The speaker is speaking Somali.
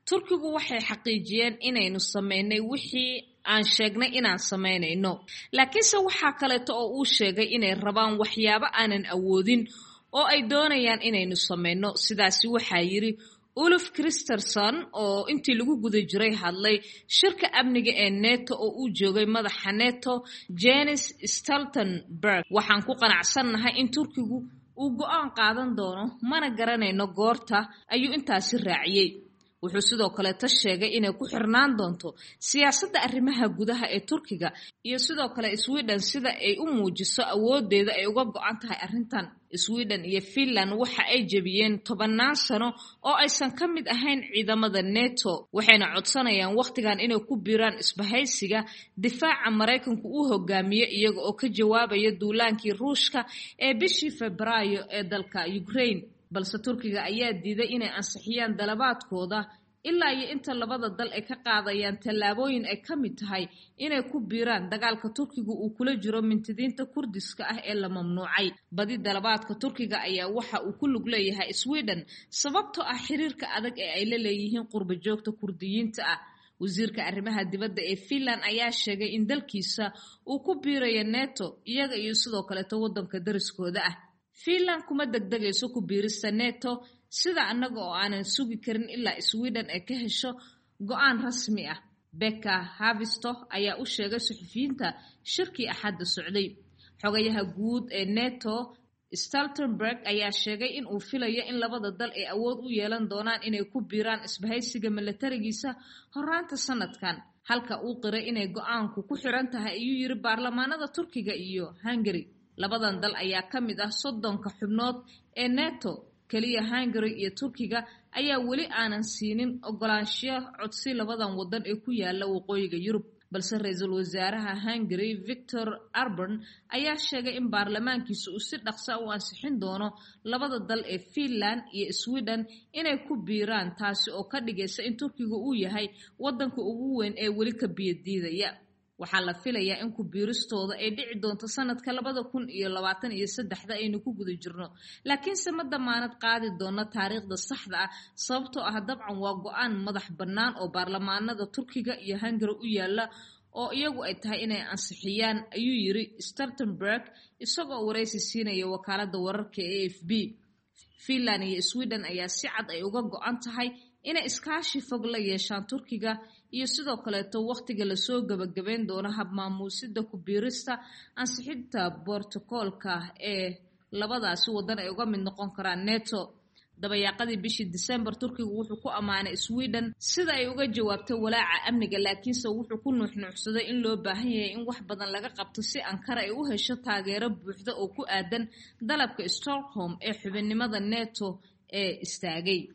turkigu waxay xaqiijiyeen inaynu sameynay wixii aan sheegnay inaan sameynayno laakiinse waxaa kaleeto oo uu sheegay inay rabaan waxyaabo aanan awoodin oo ay doonayaan inaynu sameyno sidaasi waxaa yiri Ulf Kristersson oo intii lagu guda jiray hadlay shirka amniga ee NATO oo uu joogay madaxa NATO Jens Stoltenberg waxaan ku qanacsanahay in Turkigu uu go'aan qaadan doono mana garanayno goorta ayuu intaasi raaciyay wuxuu sidoo kale sheegay inay ku xirnaan doonto siyaasadda arrimaha gudaha ee Turkiga iyo sidoo kale Sweden sida ay u muujiso awoodeeda ay uga go'an tahay arrintan Sweden iyo Finland waxa ay jabiyeen 10 sano oo aysan ka mid ahayn ciidamada NATO waxayna codsanayaan waqtigan inay ku biiraan isbahaysiga difaaca Mareykanku uu hogaamiyo iyaga oo ka jawaabaya duulaankii Ruushka ee bishii Febraayo ee dalka Ukraine balse Turkiga ayaa diiday inay ansixiyaan dalabaadkooda ilaa iyo inta labada dal ay ka qaadayaan tallaabooyin ay ka mid tahay inay ku biiraan dagaalka Turkiga uu kula jiro mintidiinta Kurdiska ah ee la mamnuucay badi dalabaadka Turkiga ayaa waxa uu ku lug leeyahay Sweden sababtoo ah xiriirka adag ee ay la leeyihiin qurba joogta Kurdiyiinta ah wasiirka arrimaha dibadda ee Finland ayaa sheegay in dalkiisa uu ku biirayo NATO iyaga iyo sidoo kale wadanka dariskooda ah Finland kuma degdegayso ku biirista NATO sida anaga oo aanan sugi karin ilaa Sweden ay ka hesho go'aan rasmi ah Becka Havisto ayaa u sheegay suxufiyiinta shirkii Axadda socday xogayaha guud ee NATO Stoltenberg ayaa sheegay in uu filayo in labada dal ay awood u yeelan doonaan inay ku biiraan isbahaysiga militarigiisa horaanta sanadkan halka uu qiray inay go'aanku ku xiran tahay ayuu yiri baarlamaanada Turkiga iyo Hungary labadan dal ayaa ka mid ah 30 xubnood ee NATO kaliya Hungary iyo Turkiga ayaa wali aanan siinin ogolaanshiyo codsi labadan wadan ee ku yaala waqooyiga Yurub balse ra'iisul wasaaraha Hungary Viktor Orbán ayaa sheegay in baarlamaankiisu uu si dhaqso ah u ansixin doono labada dal ee Finland iyo Sweden inay ku biiraan taasi oo ka dhigaysa in Turkiga uu yahay wadanka ugu weyn ee wali ka biyadiidaya waxaa la filayaa in ku biiristooda ay dhici doonto sanadka 2023 aynu ku guda jirno laakiin ma damaanad qaadi doona taariikhda saxda ah sababtoo ah dabcan waa go'aan madax bannaan oo baarlamaanada Turkiga iyo Hungary u yaala oo iyagu ay tahay inay ansixiyaan ayuu yiri Stoltenberg isagoo wareysi siinaya wakaaladda wararka ee AFP Finland iyo Sweden ayaa si cad ay uga go'an tahay inay iskaashi fog la yeeshaan Turkiga iyo sidoo kale waqtiga la soo gabagabeyn doono hab maamuusida ku biirista ansixinta bortokolka ee labadaasi wadan ay uga mid noqon karaan NATO dabayaaqadii bishii December Turkiga wuxuu ku amaanay Sweden sida ay uga jawaabtay walaaca amniga laakiinse wuxuu ku nuuxnuuxsaday in loo baahan yahay in wax badan laga qabto si Ankara ay u hesho taageero buuxda oo ku aadan dalabka Stockholm ee xubinnimada NATO ee istaagay